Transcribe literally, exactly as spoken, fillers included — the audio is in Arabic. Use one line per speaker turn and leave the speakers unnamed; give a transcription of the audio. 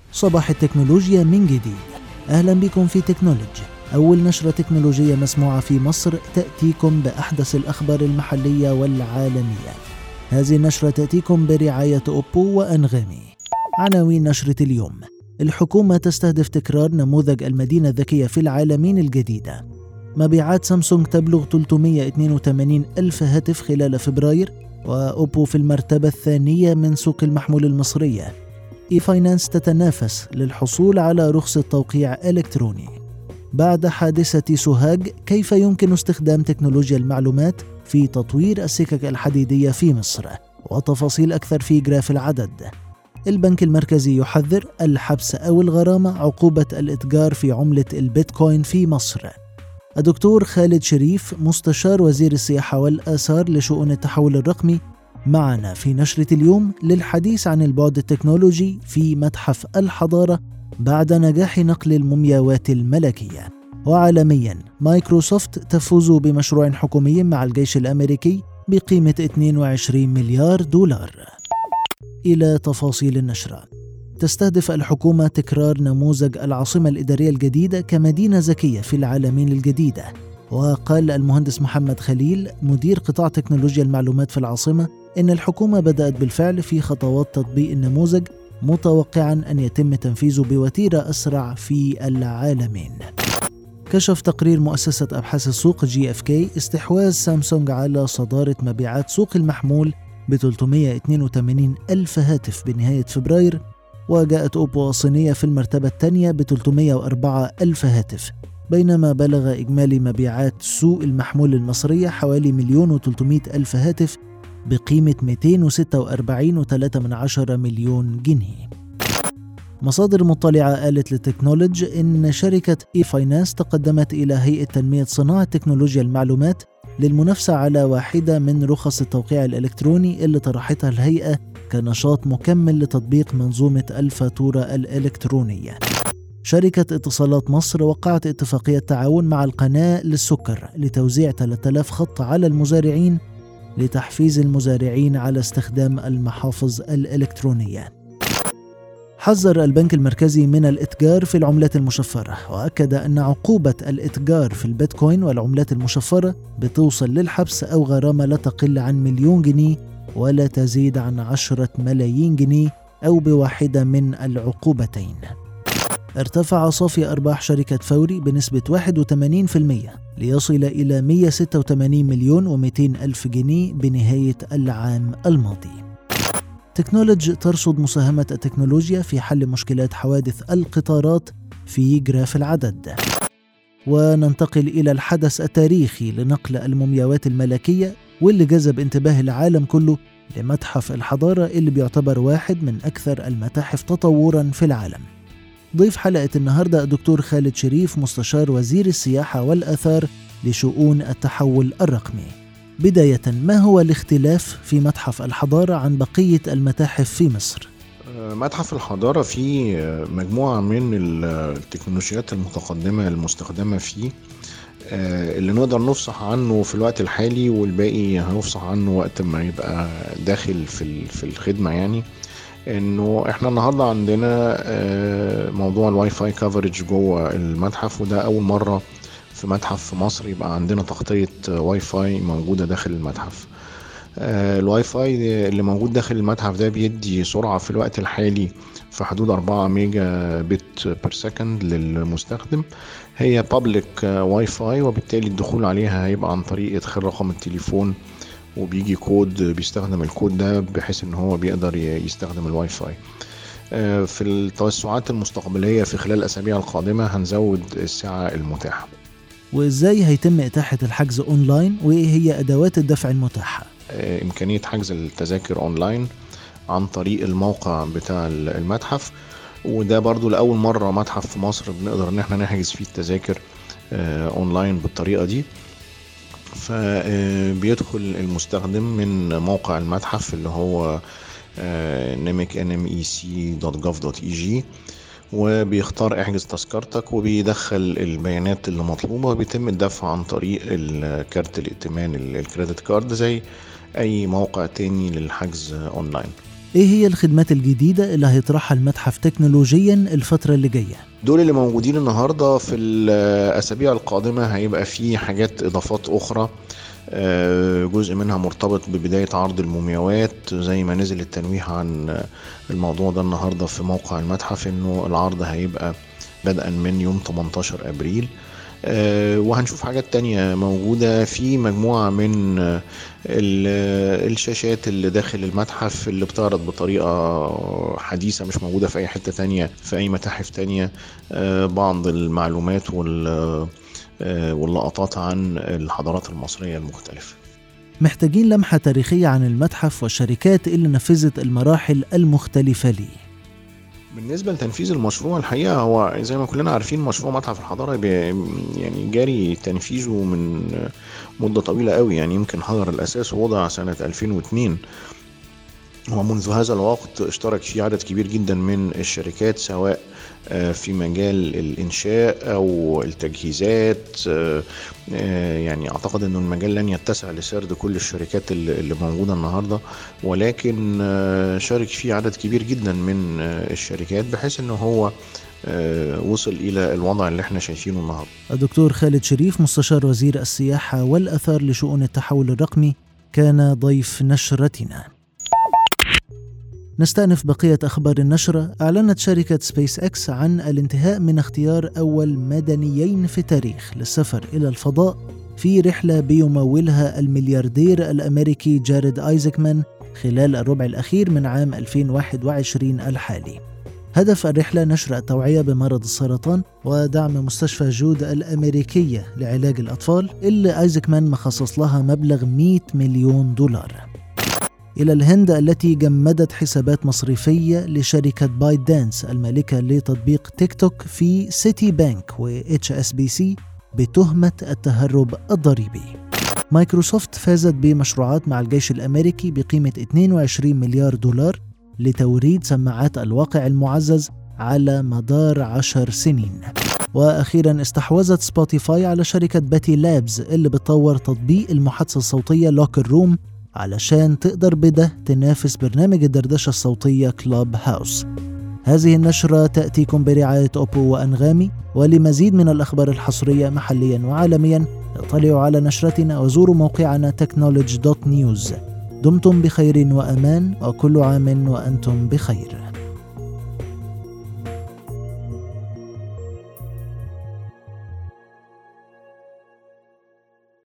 صباح التكنولوجيا من جديد. أهلا بكم في تكنولوجي، أول نشرة تكنولوجية مسموعة في مصر تأتيكم بأحدث الأخبار المحلية والعالمية. هذه النشرة تأتيكم برعاية أوبو وأنغامي. عناوين نشرة اليوم: الحكومة تستهدف تكرار نموذج المدينة الذكية في العالمين الجديدة. مبيعات سامسونج تبلغ ثلاثمائة واثنين وثمانين ألف هاتف خلال فبراير، وأوبو في المرتبة الثانية من سوق المحمول المصرية. إي فاينانس تتنافس للحصول على رخصة توقيع إلكتروني. بعد حادثة سوهاج، كيف يمكن استخدام تكنولوجيا المعلومات في تطوير السكك الحديدية في مصر؟ وتفاصيل أكثر في جراف العدد. البنك المركزي يحذر الحبس أو الغرامة عقوبة الإتجار في عملة البيتكوين في مصر. الدكتور خالد شريف مستشار وزير السياحة والآثار لشؤون التحول الرقمي معنا في نشرة اليوم للحديث عن البعد التكنولوجي في متحف الحضارة بعد نجاح نقل المومياوات الملكية. وعالميا، مايكروسوفت تفوز بمشروع حكومي مع الجيش الأمريكي بقيمة اثنين وعشرين مليار دولار. إلى تفاصيل النشرة. تستهدف الحكومة تكرار نموذج العاصمة الإدارية الجديدة كمدينة ذكية في العالمين الجديدة. وقال المهندس محمد خليل مدير قطاع تكنولوجيا المعلومات في العاصمة إن الحكومة بدأت بالفعل في خطوات تطبيق النموذج، متوقعا أن يتم تنفيذه بوتيرة أسرع في العالمين. كشف تقرير مؤسسة أبحاث السوق جي إف كي استحواذ سامسونج على صدارة مبيعات سوق المحمول ب ثلاثمائة واثنين وثمانين ألف هاتف بنهاية فبراير، وجاءت أوبو الصينية في المرتبة الثانية ب ثلاثمائة وأربعة ألف هاتف، بينما بلغ إجمالي مبيعات سوق المحمول المصرية حوالي مليون وثلاثمائة ألف هاتف بقيمة مئتين وستة وأربعين فاصلة ثلاثة من عشرة مليون جنيه. مصادر مطلعة قالت لتكنولوج إن شركة إي فاينانس تقدمت إلى هيئة تنمية صناعة تكنولوجيا المعلومات للمنافسة على واحدة من رخص التوقيع الإلكتروني اللي طرحتها الهيئة كنشاط مكمل لتطبيق منظومة الفاتورة الإلكترونية. شركة اتصالات مصر وقعت اتفاقية تعاون مع القناة للسكر لتوزيع ثلاثة آلاف خط على المزارعين لتحفيز المزارعين على استخدام المحافظ الإلكترونية. حذر البنك المركزي من الإتجار في العملات المشفرة، وأكد أن عقوبة الإتجار في البيتكوين والعملات المشفرة بتوصل للحبس أو غرامة لا تقل عن مليون جنيه ولا تزيد عن عشرة ملايين جنيه أو بواحدة من العقوبتين. ارتفع صافي أرباح شركة فوري بنسبة واحد وثمانين بالمئة ليصل إلى مئة وستة وثمانين مليون ومئتين ألف جنيه بنهاية العام الماضي. تكنولوج ترصد مساهمة التكنولوجيا في حل مشكلات حوادث القطارات في جراف العدد. وننتقل إلى الحدث التاريخي لنقل المومياوات الملكية واللي جذب انتباه العالم كله لمتحف الحضارة اللي بيعتبر واحد من أكثر المتاحف تطوراً في العالم. ضيف حلقة النهاردة الدكتور خالد شريف مستشار وزير السياحة والآثار لشؤون التحول الرقمي. بداية، ما هو الاختلاف في متحف الحضارة عن بقية المتاحف في مصر؟
متحف الحضارة فيه مجموعة من التكنولوجيات المتقدمة المستخدمة فيه اللي نقدر نفصح عنه في الوقت الحالي، والباقي هنفصح عنه وقت ما يبقى داخل في الخدمة. يعني انه احنا النهارده عندنا موضوع الواي فاي كفرج جوه المتحف، وده اول مره في متحف في مصر يبقى عندنا تغطيه واي فاي موجوده داخل المتحف. الواي فاي اللي موجود داخل المتحف ده بيدي سرعه في الوقت الحالي في حدود أربعة ميجا بت بير سكند للمستخدم. هي بابليك واي فاي، وبالتالي الدخول عليها هيبقى عن طريق ادخال رقم التليفون، وبيجي كود بيستخدم الكود ده بحيث ان هو بيقدر يستخدم الواي فاي. في التوسعات المستقبلية في خلال الأسابيع القادمة هنزود السعة المتاحة.
وإزاي هيتم إتاحة الحجز أونلاين، وإيه هي أدوات الدفع المتاحة؟
إمكانية حجز التذاكر أونلاين عن طريق الموقع بتاع المتحف، وده برضو لأول مرة متحف في مصر بنقدر ان احنا نحجز فيه التذاكر أونلاين بالطريقة دي. فبيدخل المستخدم من موقع المتحف اللي هو نيميك ان ام اي سي دوت جوف دوت اي جي، وبيختار احجز تذكرتك وبيدخل البيانات اللي مطلوبة، وبيتم الدفع عن طريق الكارت الائتمان الكريدت كارد زي اي موقع تاني للحجز اونلاين.
إيه هي الخدمات الجديدة اللي هيطرحها المتحف تكنولوجيا الفترة اللي جاية؟
دول اللي موجودين النهاردة. في الأسابيع القادمة هيبقى في حاجات إضافات أخرى، جزء منها مرتبط ببداية عرض المومياوات، زي ما نزل التنويه عن الموضوع ده النهاردة في موقع المتحف، إنه العرض هيبقى بدءا من يوم ثمانية عشر أبريل. وهنشوف حاجات تانية موجودة في مجموعة من الشاشات اللي داخل المتحف اللي بتعرض بطريقة حديثة مش موجودة في أي حتة تانية في أي متاحف تانية، بعض المعلومات واللقطات عن الحضارات المصرية المختلفة.
محتاجين لمحة تاريخية عن المتحف والشركات اللي نفذت المراحل المختلفة ليه.
بالنسبة لتنفيذ المشروع، الحقيقة هو زي ما كلنا عارفين مشروع متحف الحضارة يعني جاري تنفيذه من مدة طويلة قوي، يعني يمكن حجر الأساس وضع سنة ألفين واثنين، ومنذ هذا الوقت اشترك فيه عدد كبير جدا من الشركات، سواء في مجال الإنشاء أو التجهيزات. يعني أعتقد أنه المجال لن يتسع لسرد كل الشركات اللي موجودة النهاردة، ولكن شارك فيه عدد كبير جدا من الشركات بحيث أنه هو وصل إلى الوضع اللي احنا شايفينه النهاردة.
الدكتور خالد شريف مستشار وزير السياحة والأثار لشؤون التحول الرقمي كان ضيف نشرتنا. نستأنف بقية أخبار النشرة. أعلنت شركة سبيس إكس عن الانتهاء من اختيار أول مدنيين في التاريخ للسفر إلى الفضاء في رحلة بيمولها الملياردير الأمريكي جاريد آيزكمان خلال الربع الأخير من عام ألفين وواحد وعشرين الحالي. هدف الرحلة نشر التوعية بمرض السرطان ودعم مستشفى جود الأمريكية لعلاج الأطفال اللي آيزكمان مخصص لها مبلغ مئة مليون دولار. إلى الهند التي جمدت حسابات مصرفية لشركة بايت دانس المالكة لتطبيق تيك توك في سيتي بانك و إتش إس بي سي بتهمة التهرب الضريبي. مايكروسوفت فازت بمشروعات مع الجيش الأمريكي بقيمة اثنين وعشرين مليار دولار لتوريد سماعات الواقع المعزز على مدار عشر سنين. وأخيرا استحوذت سبوتيفاي على شركة باتي لابز اللي بتطور تطبيق المحادثة الصوتية لوكر روم علشان تقدر بده تنافس برنامج الدردشة الصوتية كلوب هاوس. هذه النشرة تأتيكم برعاية أوبو وأنغامي، ولمزيد من الأخبار الحصرية محليا وعالميا اطلعوا على نشرتنا وزوروا موقعنا تكنولوجي دوت نيوز. دمتم بخير وأمان، وكل عام وأنتم بخير.